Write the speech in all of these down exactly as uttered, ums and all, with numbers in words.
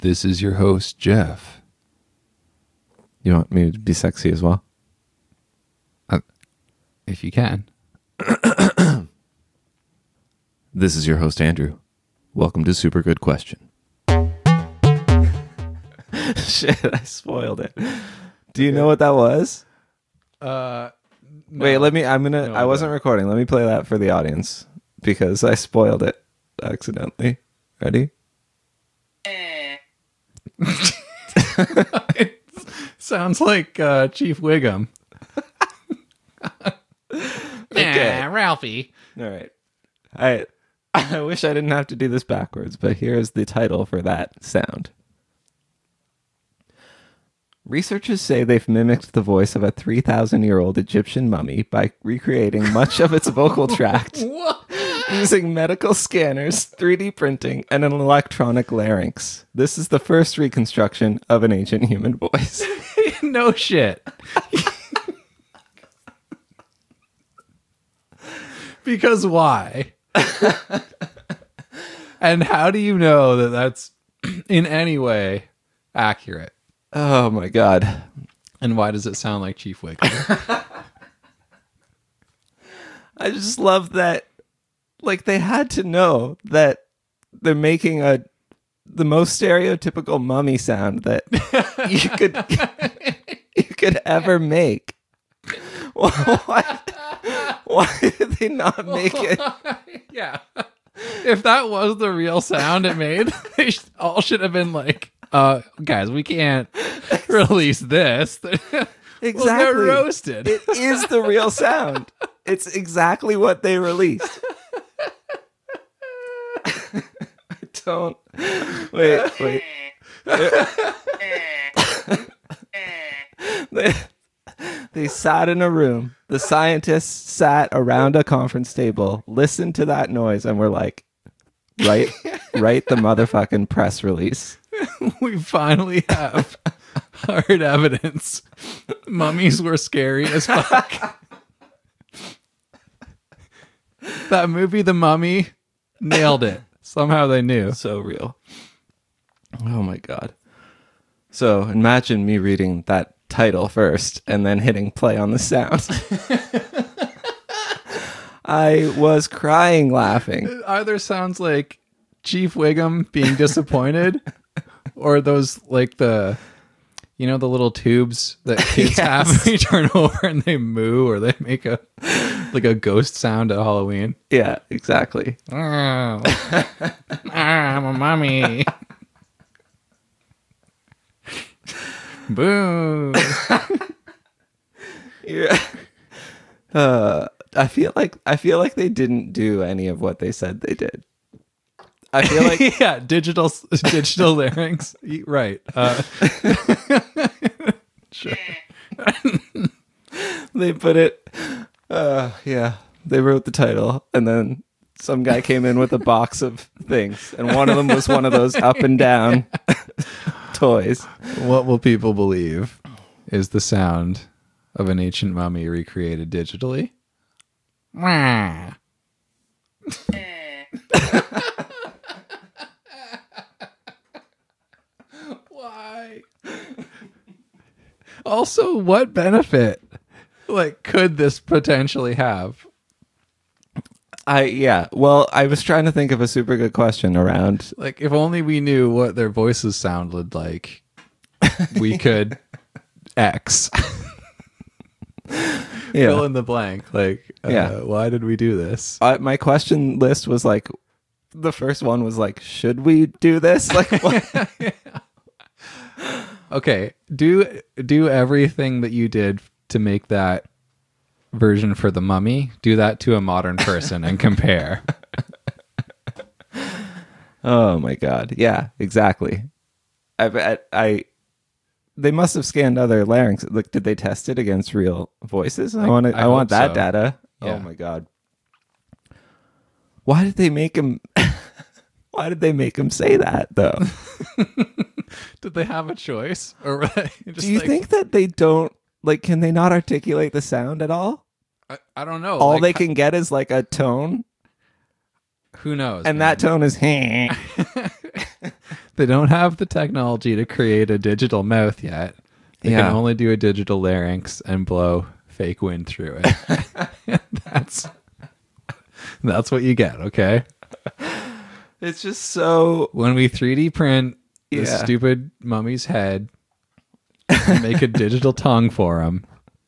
This is your host, Jeff. You want me to be sexy as well? Uh, if you can. This is your host, Andrew. Welcome to Super Good Question. Shit, I spoiled it. Do you know what that was? Uh, no. Wait, let me, I'm gonna, No, I wasn't recording. Let me play that for the audience because I spoiled it accidentally. Ready? It sounds like uh, Chief Wiggum. Okay. Nah, Ralphie. All right. I, I wish I didn't have to do this backwards, but here's the title for that sound. Researchers say they've mimicked the voice of a three thousand year old Egyptian mummy by recreating much of its vocal tract What? using medical scanners, three D printing, and an electronic larynx. This is the first reconstruction of an ancient human voice. No shit. Because why? And how do you know that that's in any way accurate? Oh my god. And why does it sound like Chief Wiggum? I just love that, like, they had to know that they're making a the most stereotypical mummy sound that you could you could ever make. Why, why did they not make it? Yeah. If that was the real sound it made, they sh- all should have been like, uh, guys, we can't release this. Exactly. We'll get roasted. It is the real sound. It's exactly what they released. I don't. Wait, wait. they, they sat in a room. The scientists sat around a conference table, listened to that noise, and were like, write, write the motherfucking press release. We finally have hard evidence. Mummies were scary as fuck. That movie, The Mummy, nailed it. Somehow they knew. So real. Oh my god. So imagine me reading that title first and then hitting play on the sound. I was crying laughing. Either sounds like Chief Wiggum being disappointed, or those like the, you know, the little tubes that kids Yes. have when you turn over and they moo, or they make a like a ghost sound at Halloween. Yeah, exactly. Oh, I'm a mummy. Boo. Yeah. Uh, I feel like I feel like they didn't do any of what they said they did. I feel like Yeah, digital digital larynx. Right. Uh, sure. they put it. Uh, yeah, they wrote the title, and then some guy came in with a box of things, and one of them was one of those up and down toys. What will people believe is the sound of an ancient mummy recreated digitally? Wah. Why? Also, what benefit like could this potentially have? I yeah. Well, I was trying to think of a super good question around. Like, if only we knew what their voices sounded like, we could X. Yeah. Fill in the blank. Like, uh, Yeah. why did we do this? I, my question list was like, the first one was like, should we do this? Like, what? Okay, do do everything that you did to make that version for the mummy. Do that to a modern person and compare. Oh my god. Yeah, exactly. I, I, I they must have scanned other larynx. Like, did they test it against real voices? I, I- want. I I, want hope that so. data. Yeah. Oh my god. Why did they make him? Why did they make him say that though? Did they have a choice, or were they just Do you like, think that they don't like? Can they not articulate the sound at all? I, I don't know. All like, they can get is like a tone, Who knows? and man? that tone is. They don't have the technology to create a digital mouth yet. They Yeah. can only do a digital larynx and blow fake wind through it. that's that's what you get, okay? It's just so When we three D print the Yeah. stupid mummy's head and make a digital tongue for him,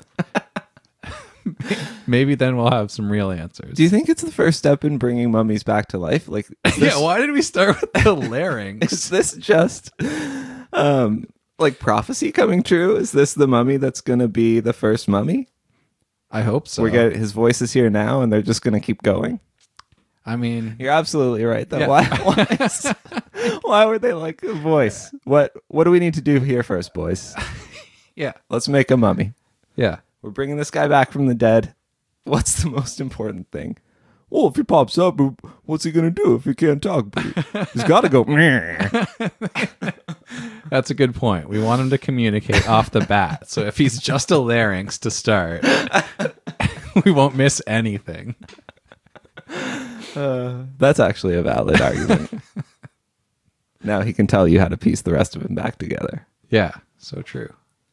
maybe then we'll have some real answers. Do you think it's the first step in bringing mummies back to life? Like, is this, Yeah, why did we start with the larynx? is this just um like prophecy coming true? Is this the mummy that's going to be the first mummy? I hope so. We get his voice is here now, and they're just going to keep going. I mean, You're absolutely right. Though, Yeah. why? Why, is- why were they like a voice? What What do we need to do here first, boys? yeah, Let's make a mummy. yeah. We're bringing this guy back from the dead. What's the most important thing? Well, if he pops up, what's he gonna do if he can't talk? He's got to go. That's a good point. We want him to communicate off the bat. So if he's just a larynx to start, we won't miss anything. Uh, that's actually a valid argument. Now he can tell you how to piece the rest of him back together. Yeah, so true.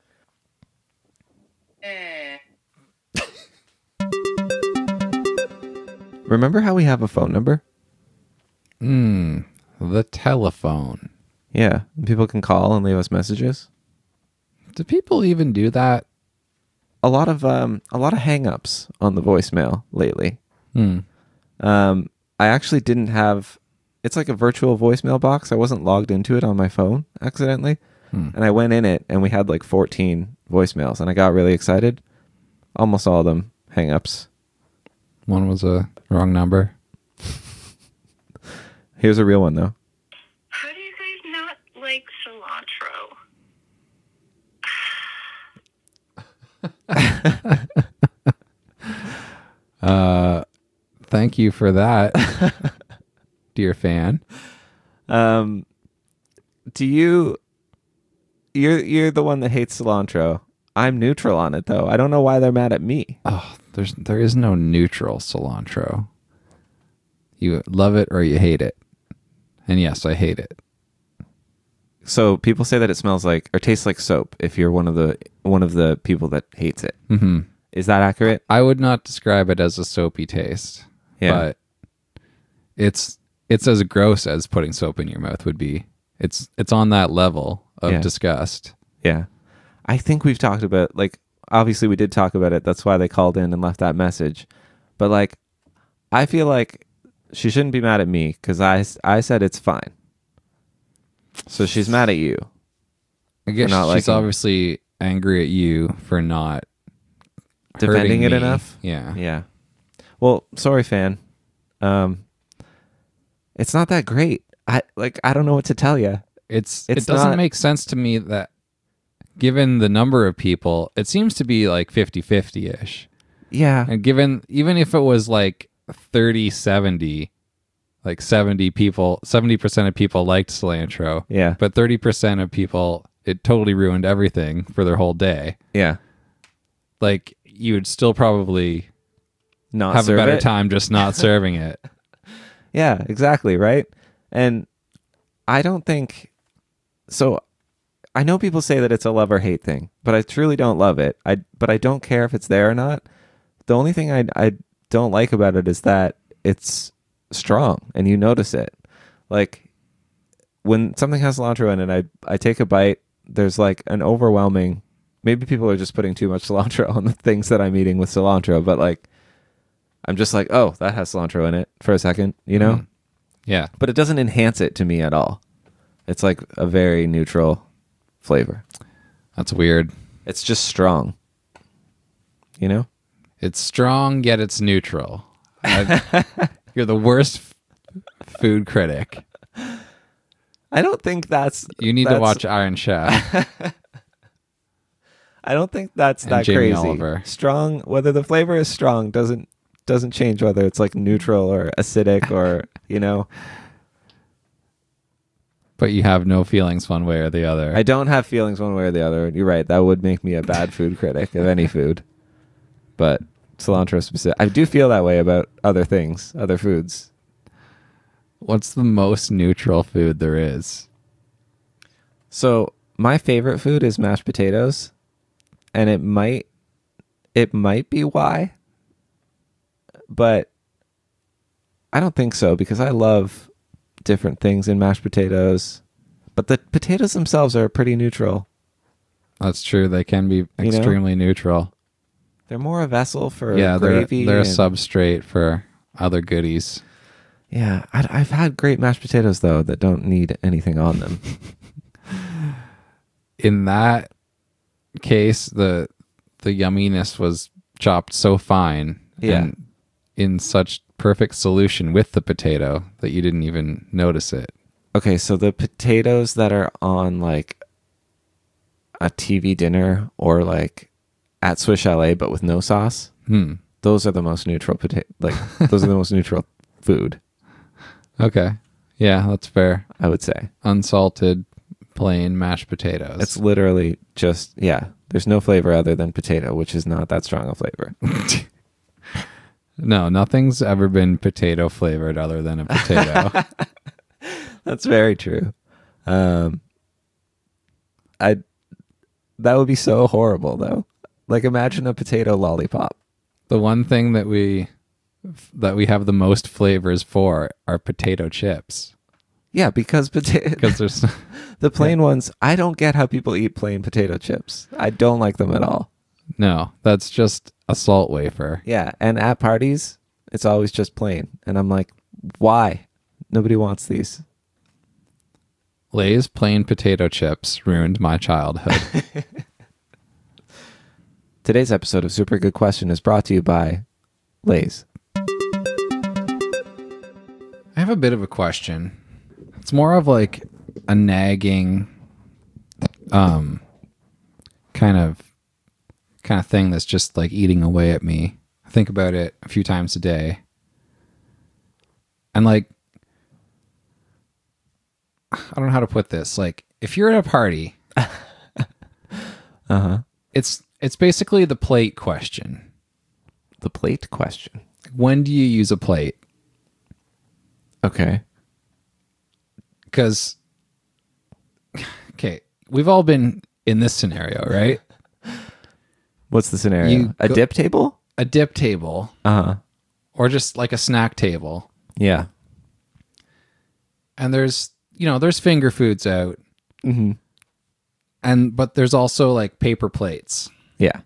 Remember how we have a phone number? Hmm. The telephone. Yeah, people can call and leave us messages. Do people even do that? A lot of um, a lot of hang-ups on the voicemail lately. Hmm. Um, I actually didn't have. It's like a virtual voicemail box. I wasn't logged into it on my phone accidentally, Hmm. and I went in it, and we had like fourteen voicemails, and I got really excited. Almost all of them hang-ups. One was a wrong number. Here's a real one though. How do you guys not like cilantro? Uh, thank you for that, dear fan. Um, do you? You're you're the one that hates cilantro. I'm neutral on it though. I don't know why they're mad at me. Oh, there's there is no neutral cilantro. You love it or you hate it. And yes, I hate it. So people say that it smells like or tastes like soap. If you're one of the one of the people that hates it, Mm-hmm. is that accurate? I would not describe it as a soapy taste. Yeah. But it's it's as gross as putting soap in your mouth would be. It's it's on that level of Yeah. disgust. Yeah. I think we've talked about, like, obviously we did talk about it. That's why they called in and left that message. But, like, I feel like she shouldn't be mad at me because I, I said it's fine. So she's mad at you. I guess not she's liking it. obviously angry at you for not Defending hurting it me. enough? Yeah. Yeah. Well, sorry, fan. Um, it's not that great. I like. I don't know what to tell you. It's, It's it doesn't not- make sense to me that given the number of people, it seems to be like fifty-fifty-ish. Yeah. And given, even if it was like thirty seventy, like seventy people, seventy percent of people liked cilantro, Yeah. but thirty percent of people, it totally ruined everything for their whole day. Yeah. Like, you would still probably Not have a serve better it. time just not serving it. Yeah, exactly, right? And I don't think so. I know people say that it's a love or hate thing, but I truly don't love it. I but I don't care if it's there or not. The only thing I I don't like about it is that it's strong and you notice it. Like when something has cilantro in it, I I take a bite, there's like an overwhelming, maybe people are just putting too much cilantro on the things that I'm eating with cilantro, but like I'm just like, "Oh, that has cilantro in it" for a second, you know? Mhm. Yeah. But it doesn't enhance it to me at all. It's like a very neutral flavor. That's weird. It's just strong. You know? It's strong, yet it's neutral. I- you're the worst f- food critic. I don't think that's You need to that's- watch Iron Chef. I don't think that's And that Jamie crazy. Oliver. Strong, whether the flavor is strong doesn't doesn't change whether it's like neutral or acidic or, you know. But you have no feelings one way or the other. I don't have feelings one way or the other. You're right. That would make me a bad food critic of any food. But cilantro specific. I do feel that way about other things, other foods. What's the most neutral food there is? So my favorite food is mashed potatoes, and it might it might be why, but I don't think so because I love different things in mashed potatoes, but the potatoes themselves are pretty neutral. That's true. They can be know? extremely neutral. They're more a vessel for Yeah, they're gravy. they're a and- substrate for other goodies. Yeah, I, I've had great mashed potatoes though that don't need anything on them. In that case, the the yumminess was chopped so fine Yeah. and in such perfect solution with the potato that you didn't even notice it. Okay, so the potatoes that are on like a T V dinner or like at Swiss Chalet but with no sauce, Hmm. those are the most neutral potato. Like those are the most neutral food, Okay. Yeah, that's fair. I would say. Unsalted, plain mashed potatoes. It's literally just yeah. There's no flavor other than potato, which is not that strong a flavor. No, nothing's ever been potato flavored other than a potato. That's very true. Um, I that would be so horrible though. Like imagine a potato lollipop. The one thing that we that we have the most flavors for are potato chips Yeah, because potato because there's the plain ones. I don't get how people eat plain potato chips. I don't like them at all. no, that's just a salt wafer. Yeah, and at parties, it's always just plain, and I'm like, why? Nobody wants these. Lay's plain potato chips ruined my childhood. Today's episode of Super Good Question is brought to you by Lay's. I have a bit of a question. It's more of like a nagging um kind of kind of thing that's just like eating away at me. I think about it a few times a day. And like I don't know how to put this. Like if you're at a party, Uh-huh. it's it's basically the plate question. The plate question. When do you use a plate? Okay. Because okay, we've all been in this scenario, right? What's the scenario? You a go- dip table? A dip table Uh-huh. or just like a snack table. Yeah. And there's, you know, there's finger foods out. Mm-hmm. And but there's also like paper plates. Yeah.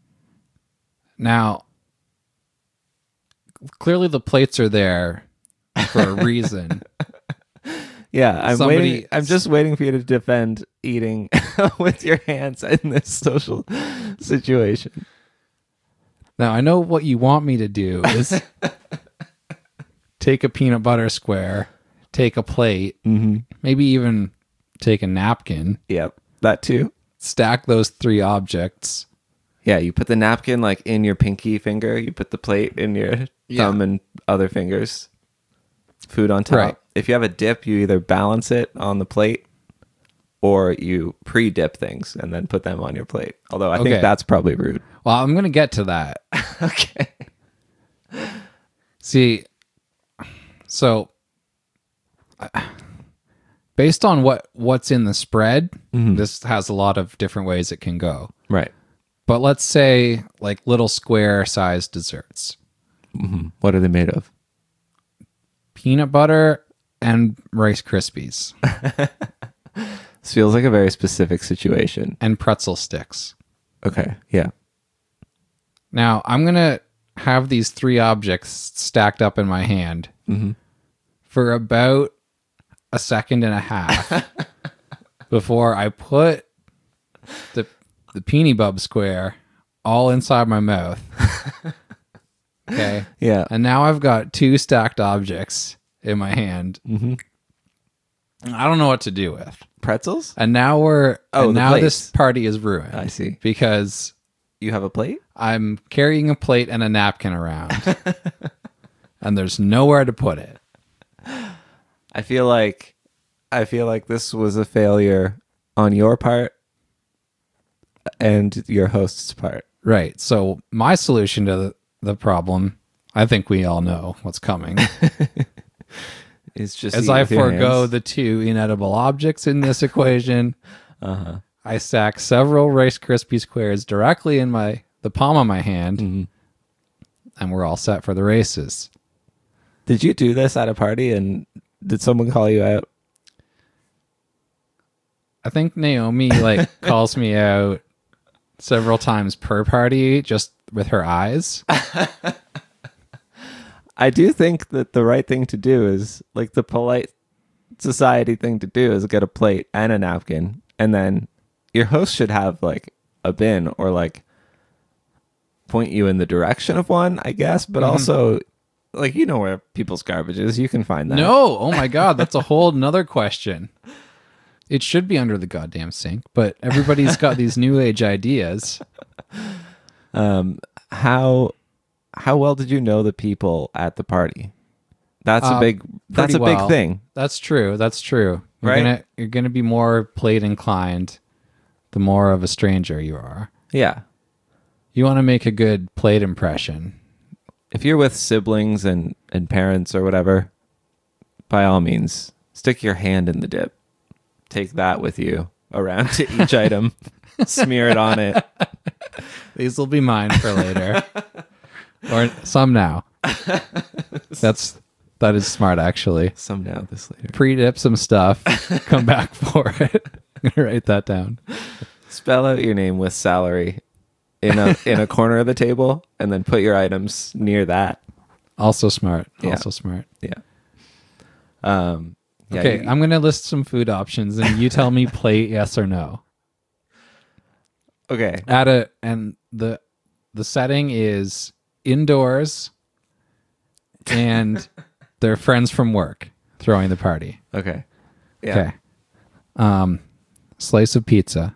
Now, clearly the plates are there for a reason. Yeah, I'm Somebody- waiting. I'm just waiting for you to defend eating with your hands in this social situation. Now, I know what you want me to do is take a peanut butter square, take a plate, Mm-hmm. maybe even take a napkin, Yep, that too. stack those three objects. Yeah, you put the napkin like in your pinky finger. You put the plate in your Yeah. thumb and other fingers. Food on top. Right. If you have a dip, you either balance it on the plate or you pre-dip things and then put them on your plate. Although I Okay. think that's probably rude. Well, I'm going to get to that. Okay. See, so uh, based on what what's in the spread, this has a lot of different ways it can go. Right. But let's say like little square sized desserts, What are they made of? peanut butter and Rice Krispies This feels like a very specific situation. and pretzel sticks. Okay. Yeah. Now I'm going to have these three objects stacked up in my hand for about a second and a half before I put the the Peony Bub square all inside my mouth. Okay. Yeah. And now I've got two stacked objects in my hand. Mm-hmm. I don't know what to do with. Pretzels? And now we're Oh, and the now this plates. party is ruined. I see. Because You have a plate? I'm carrying a plate and a napkin around. And there's nowhere to put it. I feel like I feel like this was a failure on your part and your host's part. Right. So my solution to the, the problem, I think we all know what's coming. It's just As eat I with your forego hands. the two inedible objects in this equation, Uh-huh. I stack several Rice Krispie squares directly in my the palm of my hand, Mm-hmm. and we're all set for the races. Did you do this at a party and did someone call you out? I think Naomi like calls me out several times per party just with her eyes. I do think that the right thing to do is like the polite society thing to do is get a plate and a napkin, and then your host should have like a bin or like point you in the direction of one, I guess, but Mm-hmm. also like you know where people's garbage is, you can find that. No, oh my god, that's a whole nother question. It should be under the goddamn sink, but everybody's got these new age ideas. Um, how how well did you know the people at the party? That's a Uh, big that's a pretty big well. thing. That's true. That's true. You're Right? gonna you're gonna be more plate inclined the more of a stranger you are. Yeah. You want to make a good plate impression. If you're with siblings and, and parents or whatever, by all means, stick your hand in the dip. Take that with you around to each item. Smear it on it. These will be mine for later. Or some now. That's that is smart actually. Some now, this later. Pre-dip some stuff. Come back for it. I'm gonna write that down. Spell out your name with salary in a in a corner of the table, and then put your items near that. Also smart. Yeah. Also smart. Yeah. Um. Yeah, Okay, you- I'm gonna list some food options, and you tell me plate yes or no. okay. At a and the the setting is indoors, and they're friends from work throwing the party. Okay. Yeah. Okay. Um, slice of pizza.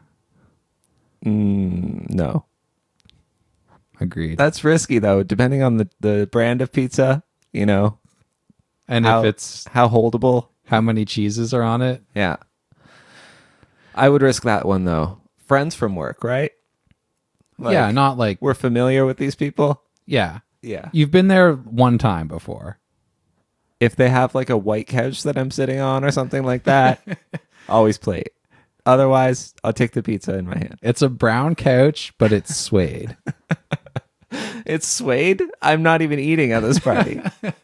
Mm, no. Agreed. That's risky though, depending on the, the brand of pizza, you know, and how, if it's how holdable. how many cheeses are on it? Yeah. I would risk that one though. Friends from work, right? Like, yeah, not like we're familiar with these people. yeah. Yeah. You've been there one time before. If they have like a white couch that I'm sitting on or something like that, always plate. Otherwise, I'll take the pizza in my hand. It's a brown couch, but it's suede. It's suede. I'm not even eating at this party.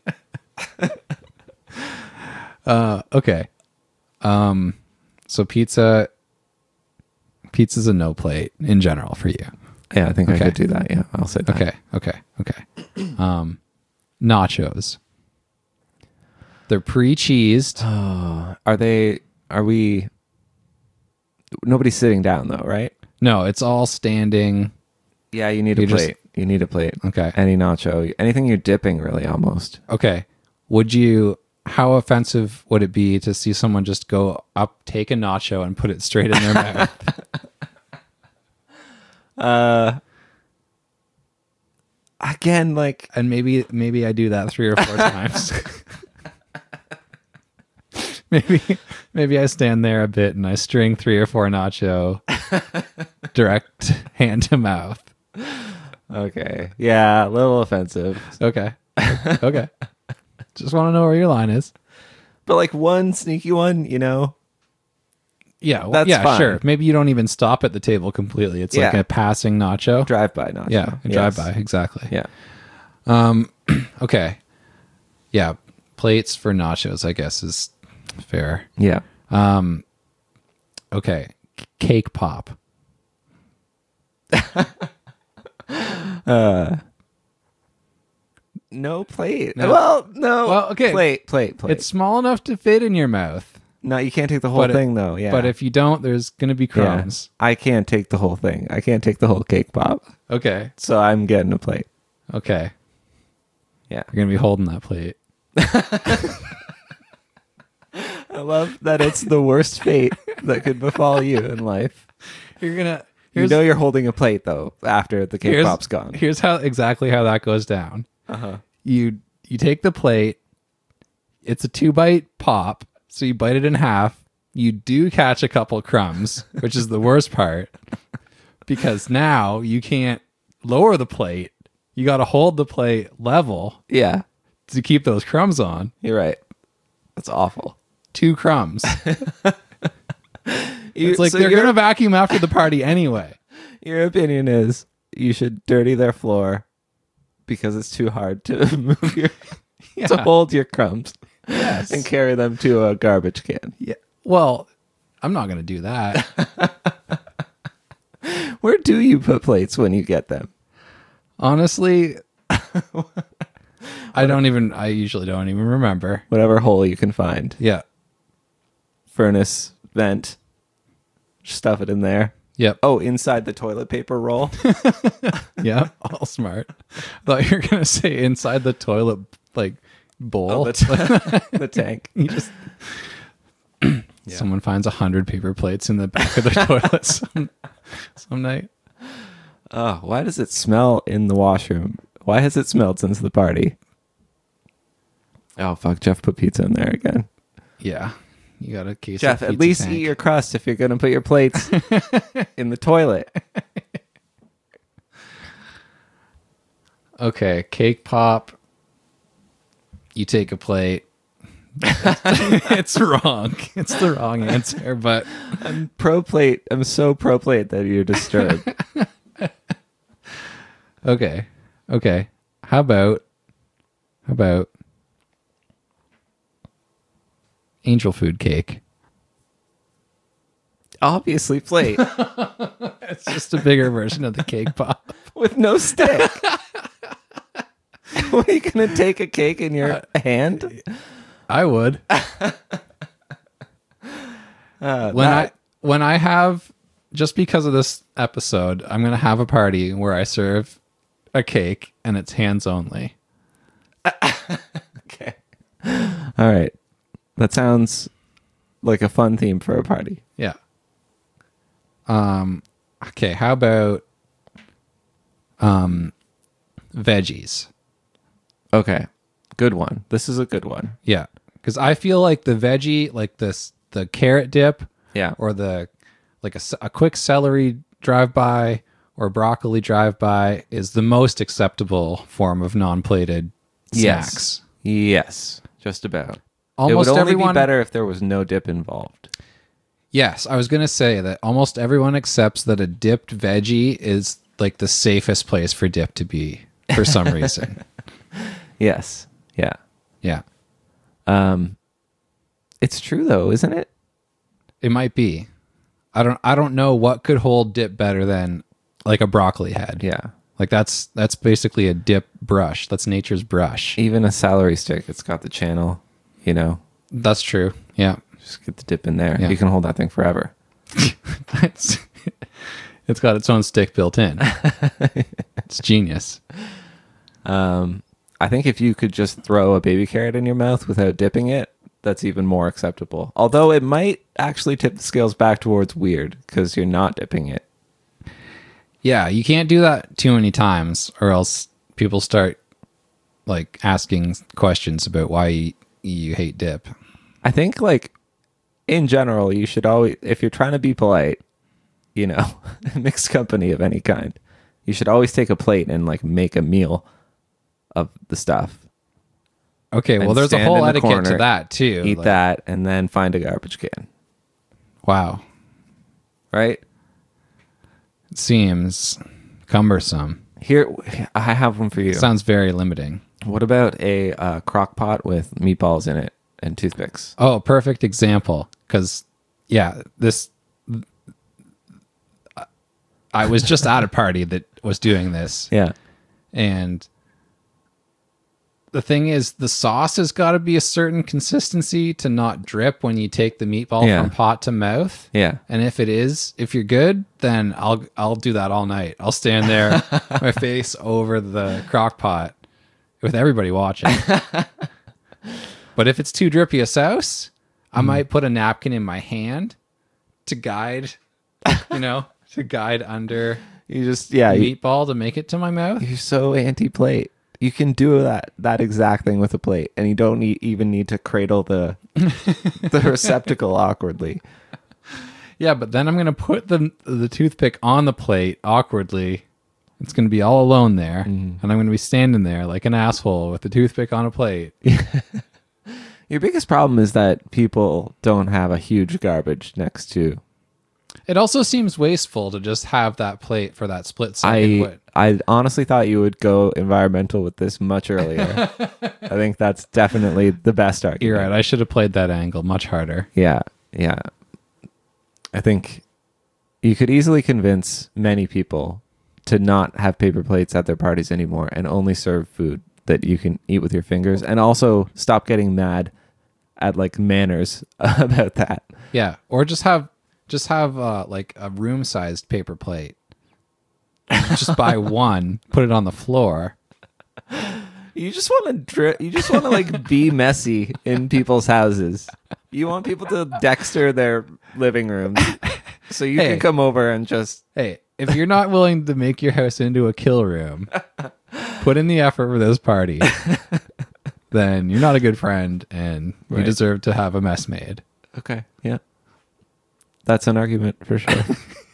Uh, okay. Um, so pizza. Pizza's a no plate in general for you. Yeah, I think Okay. I could do that. Yeah, I'll say that. Okay. Okay. Okay. Um, nachos. They're pre-cheesed. Are they? Are we? Nobody's sitting down though, right? No, it's all standing. Yeah, you need a You just- plate. You need a plate. Okay. Any nacho, anything you're dipping, really, almost. Okay. Would you? How offensive would it be to see someone just go up, take a nacho, and put it straight in their mouth? Uh, again, like And maybe, maybe I do that three or four times. maybe, maybe I stand there a bit and I string three or four nacho, direct hand to mouth. okay, yeah, a little offensive, Okay. Okay. Just want to know where your line is. but like one sneaky one, you know. Yeah. Well, That's yeah, fine. sure. Maybe you don't even stop at the table completely. It's like Yeah. a passing nacho. Drive by nacho. Yeah. A Yes. drive by. Exactly. Yeah. Okay. Yeah. Plates for nachos, I guess, is fair. Yeah. Okay. Cake pop. No plate. No. Well, no. Well, okay. Plate, plate, plate. It's small enough to fit in your mouth. no, you can't take the whole But it- thing though. Yeah. But if you don't, there's going to be Yeah. crumbs. I can't take the whole thing. I can't take the whole cake pop. Okay. So I'm getting a plate. Okay. Yeah. You're going to be holding that plate. I love that it's the worst fate that could befall you in life. You're going to. You know you're holding a plate though after the cake here's, pop's gone. Here's how exactly how that goes down. Uh-huh. You you take the plate. It's a two bite pop, so you bite it in half. You do catch a couple crumbs, which is the worst part, because now you can't lower the plate. You got to hold the plate level Yeah, to keep those crumbs on. you're right. That's awful. Two crumbs. You- It's like so they're your- gonna vacuum after the party anyway. Your opinion is you should dirty their floor because it's too hard to move your Yeah. to hold your crumbs Yes. and carry them to a garbage can. Yeah. Well, I'm not gonna do that. Where do you put plates when you get them? Honestly, I don't even. I usually don't even remember. Whatever hole you can find. Yeah. Furnace, vent. Stuff it in there. Yep. Oh, inside the toilet paper roll. Yeah. All smart. Thought you were gonna say inside the toilet like bowl. Oh, the, t- the tank. You just someone finds a hundred paper plates in the back of their toilet some, some night. Oh, why does it smell in the washroom? Why has it smelled since the party? Oh, fuck. Jeff put pizza in there again. Yeah. You got a case Jeff, of at pizza least tank. eat your crust if you're going to put your plates in the toilet. Okay, cake pop. You take a plate. It's wrong. It's the wrong answer, but I'm pro plate. I'm so pro plate that you're disturbed. okay. Okay. How about how about angel food cake? Obviously plate It's just a bigger version of the cake pop. with no stick. What, are you going to take a cake in your hand? I would. Uh, when that- I when I have just because of this episode, I'm gonna have a party where I serve a cake and it's hands only. Okay. All right. That sounds like a fun theme for a party. Yeah. Um. Okay. How about um veggies? Okay. Good one. This is a good one. Yeah, because I feel like the veggie, like this, the carrot dip, Yeah. or the like a, c- a quick celery drive by or broccoli drive by is the most acceptable form of non-plated snacks. Yes. Just about. Almost it would only everyone. be better if there was no dip involved. Yes, I was gonna say that almost everyone accepts that a dipped veggie is like the safest place for dip to be for some reason. Yes. Yeah. Yeah, Um, it's true though, isn't it? it might be. I don't. I don't know what could hold dip better than like a broccoli head. Yeah. Like that's that's basically a dip brush. That's nature's brush. Even a celery stick, it's got the channel, you know, That's true. Yeah. just get the dip in there. Yeah. You can hold that thing forever. it's, it's got its own stick built in. It's genius. Um, I think if you could just throw a baby carrot in your mouth without dipping it, that's even more acceptable. Although it might actually tip the scales back towards weird because you're not dipping it. Yeah, you can't do that too many times or else people start like asking questions about why you, you hate dip. I think like in general, you should always, if you're trying to be polite, you know, mixed company of any kind, you should always take a plate and like make a meal of the stuff. Okay, well And there's a stand whole in the etiquette corner, to that too. Eat Like, that and then find a garbage can, Wow. right? It seems cumbersome. Here, I have one for you. Sounds very limiting. What about a uh, crock pot with meatballs in it and toothpicks? Oh, perfect example. Because, yeah, this. I was just at a party that was doing this. Yeah. And the thing is, the sauce has got to be a certain consistency to not drip when you take the meatball Yeah. from pot to mouth. Yeah. And if it is, if you're good, then I'll I'll do that all night. I'll stand there, my face over the crock pot with everybody watching. But if it's too drippy a sauce, I might put a napkin in my hand to guide, you know, to guide under You just, yeah, you, meatball to make it to my mouth. you're so anti-plate. You can do that that exact thing with a plate, and you don't need, even need to cradle the the receptacle awkwardly. Yeah, but then I'm gonna put the the toothpick on the plate awkwardly. It's gonna be all alone there, and I'm gonna be standing there like an asshole with the toothpick on a plate. Your biggest problem is that people don't have a huge garbage next to. It also seems wasteful to just have that plate for that split second. I What- I honestly thought you would go environmental with this much earlier. I think that's definitely the best argument. You're right. I should have played that angle much harder. Yeah, yeah. I think you could easily convince many people to not have paper plates at their parties anymore and only serve food that you can eat with your fingers, and also stop getting mad at like manners about that. Yeah, or just have just have uh, like a room-sized paper plate. Just buy one, put it on the floor. You just want to dri- you just want to like be messy in people's houses. You want people to Dexter their living rooms so you Hey. can come over and just Hey, if you're not willing to make your house into a kill room, put in the effort for this party, then you're not a good friend and you Right. deserve to have a mess made. okay, yeah. That's an argument for sure.